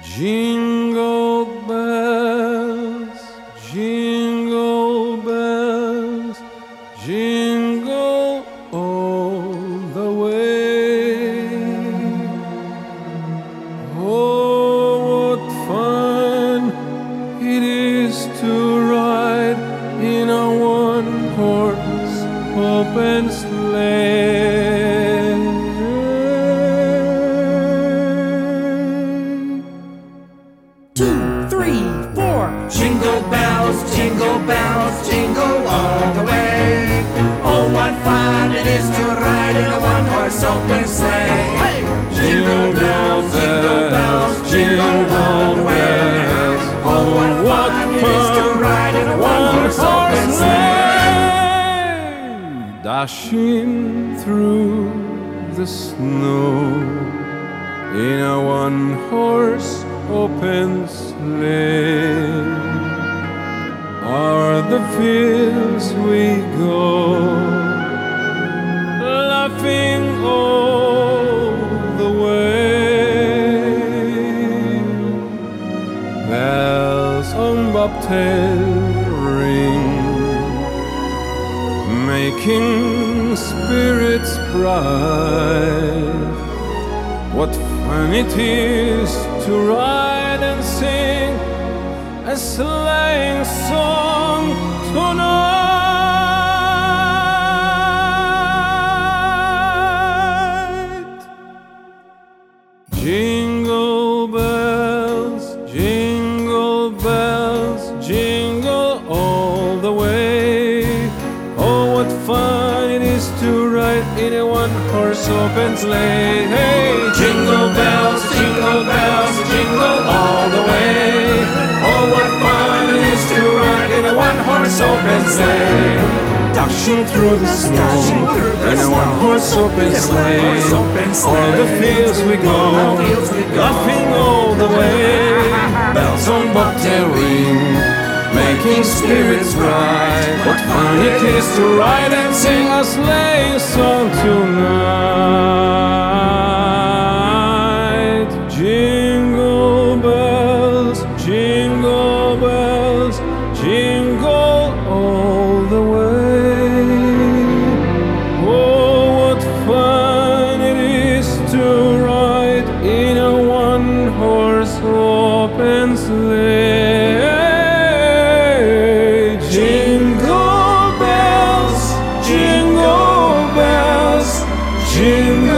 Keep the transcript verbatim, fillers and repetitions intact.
Jingle bells, jingle bells, jingle all the way. Oh, what fun it is to ride in a one-horse open sleigh. Two, three, four. Jingle bells, jingle bells, jingle all the way. Oh, what fun it is to ride in a one-horse open sleigh. Hey! Jingle bells, jingle bells, jingle all the way. Oh, what fun it is to ride in a one-horse open sleigh. Dashing through the snow in a one-horse open sleigh. O'er the fields we go, laughing all the way. Bells on bobtail ring, making spirits bright. What fun it is to ride and sing a sleighing song tonight. Jingle bells, jingle bells, jingle all the way. Oh, what fun it is to ride in a one-horse open sleigh. Hey! Jingle bells, jingle bells, jingle all the way. Oh, what fun it is to ride in a one-horse open sleigh. Dashing through the snow in a one-horse open sleigh. O'er the fields we go, laughing all the way. Bells on bobtail ring, making spirits bright. What fun it is to ride and sing a sleighing song tonight. Jingle bells, jingle bells, jingle all the way. Oh, what fun it is to ride in a one-horse open sleigh. Jingle bells, jingle bells, jingle